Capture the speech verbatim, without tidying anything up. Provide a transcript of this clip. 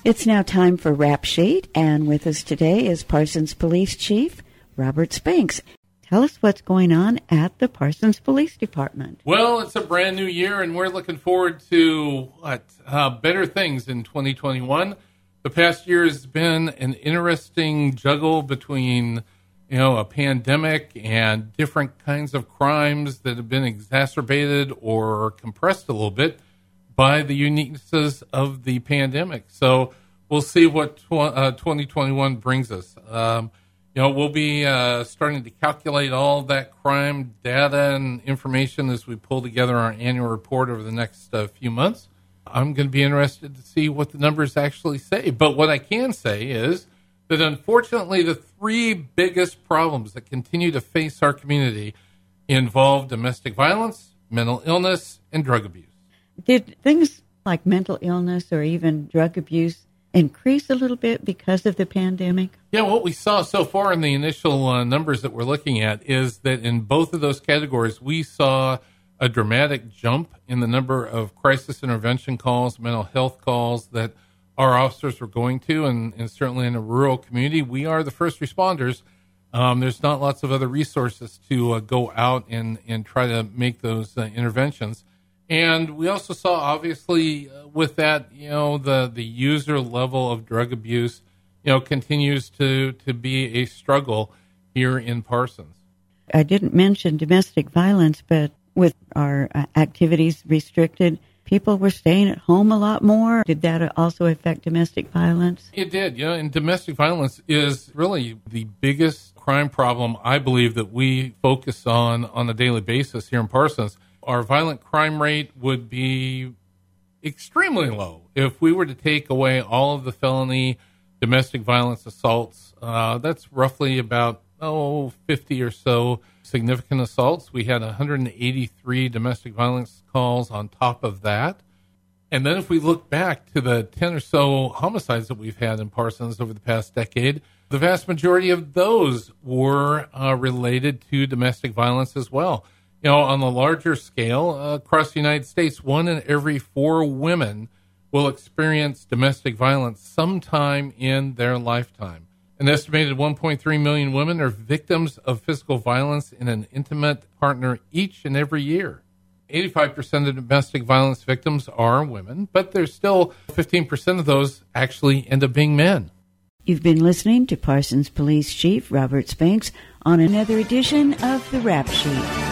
It's now time for Rap Sheet, and with us today is Parsons Police Chief Robert Spinks. Tell us what's going on at the Parsons Police Department. Well, it's a brand new year, and we're looking forward to what uh, better things in twenty twenty-one. The past year has been an interesting juggle between, you know, a pandemic and different kinds of crimes that have been exacerbated or compressed a little bit by the uniquenesses of the pandemic. So we'll see what tw- uh, twenty twenty-one brings us. Um, you know, we'll be uh, starting to calculate all that crime data and information as we pull together our annual report over the next uh, few months. I'm going to be interested to see what the numbers actually say. But what I can say is that unfortunately the three biggest problems that continue to face our community involve domestic violence, mental illness, and drug abuse. Did things like mental illness or even drug abuse increase a little bit because of the pandemic? Yeah, what we saw so far in the initial uh, numbers that we're looking at is that in both of those categories, we saw a dramatic jump in the number of crisis intervention calls, mental health calls that our officers were going to, and, and certainly in a rural community, we are the first responders. Um, there's not lots of other resources to uh, go out and, and try to make those uh, interventions. And we also saw, obviously, uh, with that, you know, the, the user level of drug abuse, you know, continues to, to be a struggle here in Parsons. I didn't mention domestic violence, but with our uh, activities restricted, people were staying at home a lot more. Did that also affect domestic violence? It did, yeah. And domestic violence is really the biggest crime problem, I believe, that we focus on on a daily basis here in Parsons. Our violent crime rate would be extremely low if we were to take away all of the felony domestic violence assaults. Uh, that's roughly about, oh, fifty or so significant assaults. We had one hundred eighty-three domestic violence calls on top of that. And then if we look back to the ten or so homicides that we've had in Parsons over the past decade, the vast majority of those were uh, related to domestic violence as well. You know, on the larger scale, uh, across the United States, one in every four women will experience domestic violence sometime in their lifetime. An estimated one point three million women are victims of physical violence in an intimate partner each and every year. eighty-five percent of domestic violence victims are women, but there's still fifteen percent of those actually end up being men. You've been listening to Parsons Police Chief Robert Spinks on another edition of the Rap Sheet.